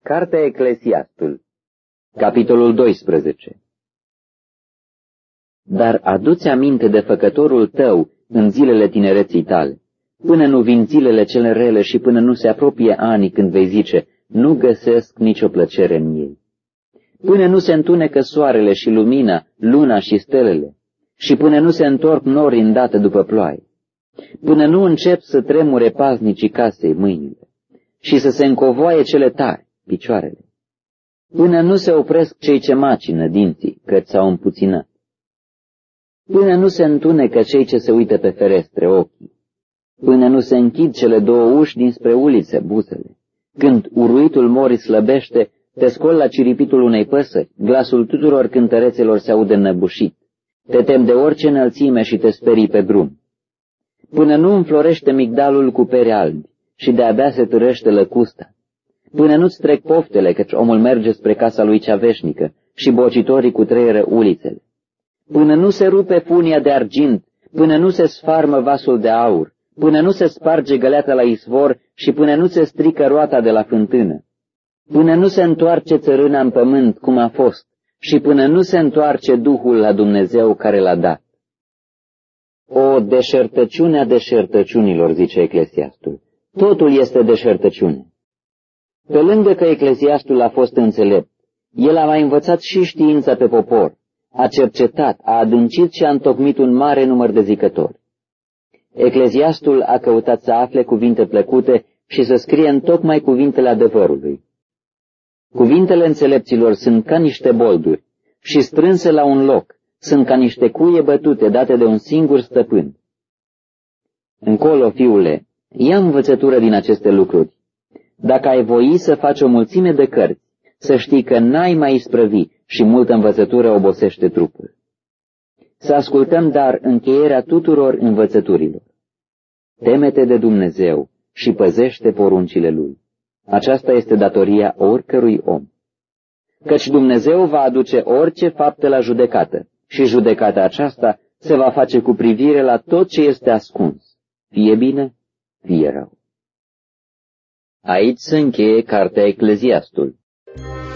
Cartea Eclesiastul, capitolul 12. Dar adu-ți aminte de făcătorul tău în zilele tinereții tale, până nu vin zilele cele rele și până nu se apropie anii când vei zice, nu găsesc nicio plăcere în ei. Până nu se întunecă soarele și lumina, luna și stelele, și până nu se întorc norii îndată după ploaie, până nu încep să tremure paznicii casei mâinile și să se încovoaie cele tari, picioarele, până nu se opresc cei ce macină dinții, căci s-au împuținat, până nu se întunecă cei ce se uită pe ferestre ochii, până nu se închid cele două uși dinspre ulițe, buzele, când uruitul morii slăbește, te scoli la ciripitul unei păsări, glasul tuturor cântărețelor se aude înăbușit, te temi de orice înălțime și te sperii pe drum, până nu înflorește migdalul cu pere albi și de-abia se târăște lăcusta, până nu-ți trec poftele, căci omul merge spre casa lui cea veșnică și bocitorii cutreieră ulițele, până nu se rupe funia de argint, până nu se sfarmă vasul de aur, până nu se sparge găleata la izvor și până nu se strică roata de la fântână, până nu se întoarce țărâna în pământ cum a fost și până nu se întoarce Duhul la Dumnezeu care l-a dat. O deșertăciune a deșertăciunilor, zice Eclesiastul. Totul este deșertăciune. Pe lângă că Eclesiastul a fost înțelept, el a mai învățat și știința pe popor, a cercetat, a adâncit și a întocmit un mare număr de zicători. Eclesiastul a căutat să afle cuvinte plăcute și să scrie întocmai cuvintele adevărului. Cuvintele înțelepților sunt ca niște bolduri și strânse la un loc, sunt ca niște cuie bătute date de un singur stăpân. Încolo, fiule, ia învățătură din aceste lucruri. Dacă ai voi să faci o mulțime de cărți, să știi că n-ai mai isprăvi și multă învățătură obosește trupul. Să ascultăm dar încheierea tuturor învățăturilor. Teme-te de Dumnezeu și păzește poruncile Lui. Aceasta este datoria oricărui om. Căci Dumnezeu va aduce orice faptă la judecată și judecata aceasta se va face cu privire la tot ce este ascuns, fie bine, fie rău. Aici se încheie cartea Eclesiastul.